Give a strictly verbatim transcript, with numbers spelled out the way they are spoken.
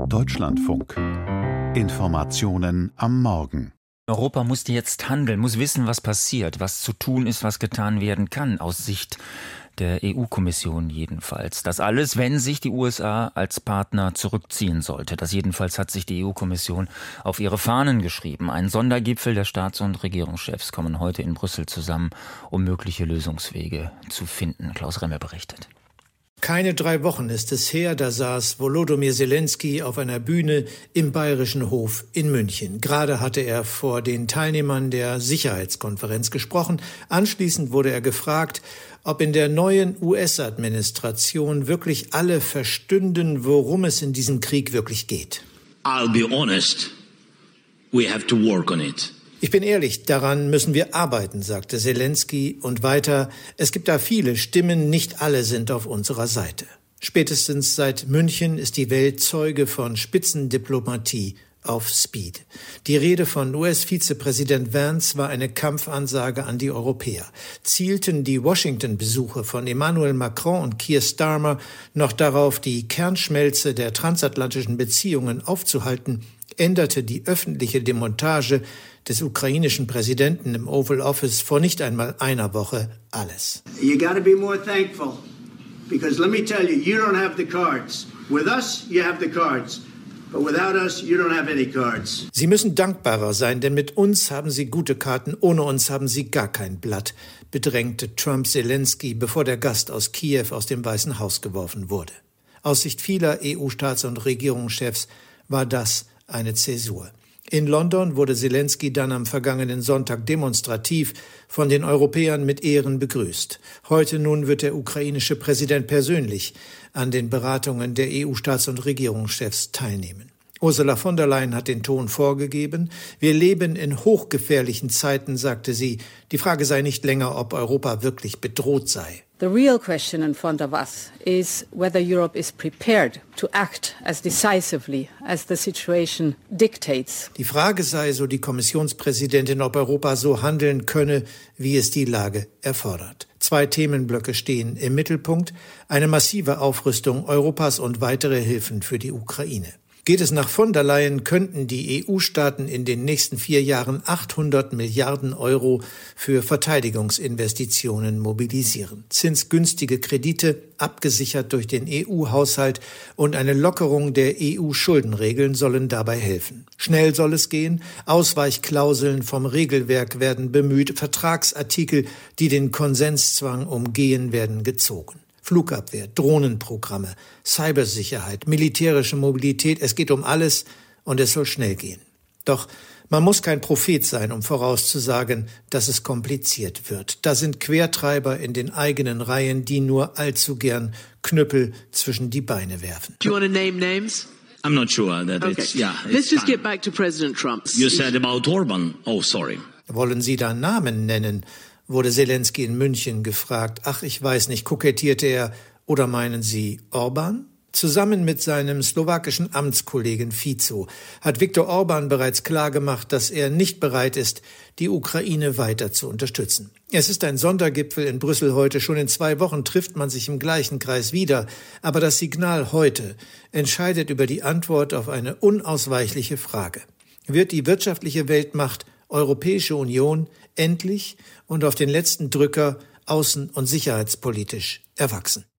Deutschlandfunk. Informationen am Morgen. Europa muss jetzt handeln, muss wissen, was passiert, was zu tun ist, was getan werden kann, aus Sicht der E U-Kommission jedenfalls. Das alles, wenn sich die U S A als Partner zurückziehen sollte. Das jedenfalls hat sich die E U-Kommission auf ihre Fahnen geschrieben. Ein Sondergipfel der Staats- und Regierungschefs kommen heute in Brüssel zusammen, um mögliche Lösungswege zu finden. Klaus Remme berichtet. Keine drei Wochen ist es her, da saß Volodymyr Zelensky auf einer Bühne im Bayerischen Hof in München. Gerade hatte er vor den Teilnehmern der Sicherheitskonferenz gesprochen. Anschließend wurde er gefragt, ob in der neuen U S-Administration wirklich alle verstünden, worum es in diesem Krieg wirklich geht. I'll be honest, we have to work on it. Ich bin ehrlich, daran müssen wir arbeiten, sagte Zelensky und weiter, es gibt da viele Stimmen, nicht alle sind auf unserer Seite. Spätestens seit München ist die Welt Zeuge von Spitzendiplomatie auf Speed. Die Rede von U S-Vizepräsident Vance war eine Kampfansage an die Europäer. Zielten die Washington-Besuche von Emmanuel Macron und Keir Starmer noch darauf, die Kernschmelze der transatlantischen Beziehungen aufzuhalten, änderte die öffentliche Demontage des ukrainischen Präsidenten im Oval Office vor nicht einmal einer Woche alles. You got to be more thankful, because let me tell you, you don't have the cards. With us, you have the cards. But without us, you don't have any cards. Sie müssen dankbarer sein, denn mit uns haben Sie gute Karten, ohne uns haben Sie gar kein Blatt, bedrängte Trump Zelensky, bevor der Gast aus Kiew aus dem Weißen Haus geworfen wurde. Aus Sicht vieler E U-Staats- und Regierungschefs war das eine Zäsur. In London wurde Zelensky dann am vergangenen Sonntag demonstrativ von den Europäern mit Ehren begrüßt. Heute nun wird der ukrainische Präsident persönlich an den Beratungen der E U-Staats- und Regierungschefs teilnehmen. Ursula von der Leyen hat den Ton vorgegeben. Wir leben in hochgefährlichen Zeiten, sagte sie. Die Frage sei nicht länger, ob Europa wirklich bedroht sei. The real question in front of us is whether Europe is prepared to act as decisively as the situation dictates. Die Frage sei, so die Kommissionspräsidentin, ob Europa so handeln könne, wie es die Lage erfordert. Zwei Themenblöcke stehen im Mittelpunkt: eine massive Aufrüstung Europas und weitere Hilfen für die Ukraine. Geht es nach von der Leyen, könnten die E U-Staaten in den nächsten vier Jahren achthundert Milliarden Euro für Verteidigungsinvestitionen mobilisieren. Zinsgünstige Kredite, abgesichert durch den E U-Haushalt, und eine Lockerung der E U-Schuldenregeln sollen dabei helfen. Schnell soll es gehen. Ausweichklauseln vom Regelwerk werden bemüht. Vertragsartikel, die den Konsenszwang umgehen, werden gezogen. Flugabwehr, Drohnenprogramme, Cybersicherheit, militärische Mobilität, es geht um alles und es soll schnell gehen. Doch man muss kein Prophet sein, um vorauszusagen, dass es kompliziert wird. Da sind Quertreiber in den eigenen Reihen, die nur allzu gern Knüppel zwischen die Beine werfen. Do you want to name names? I'm not sure that Okay. it's, yeah. It's Let's just fine. get back to President Trump. You said about Orban. Oh, sorry. Wollen Sie da Namen nennen? Wurde Zelensky in München gefragt. Ach, ich weiß nicht, kokettierte er. Oder meinen Sie Orban? Zusammen mit seinem slowakischen Amtskollegen Fico hat Viktor Orban bereits klargemacht, dass er nicht bereit ist, die Ukraine weiter zu unterstützen. Es ist ein Sondergipfel in Brüssel heute. Schon in zwei Wochen trifft man sich im gleichen Kreis wieder. Aber das Signal heute entscheidet über die Antwort auf eine unausweichliche Frage. Wird die wirtschaftliche Weltmacht Europäische Union endlich und auf den letzten Drücker außen- und sicherheitspolitisch erwachsen?